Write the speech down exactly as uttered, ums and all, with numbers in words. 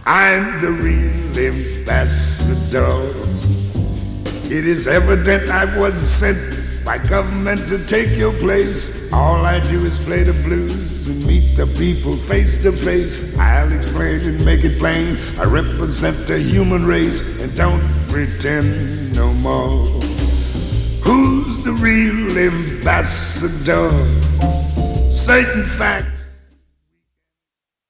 I'm the real ambassador. It is evident I was sent by government to take your place. All I do is play the blues and meet the people face to face. I'll explain and make it plain. I represent the human race and don't pretend no more. Who's the real ambassador? Certain facts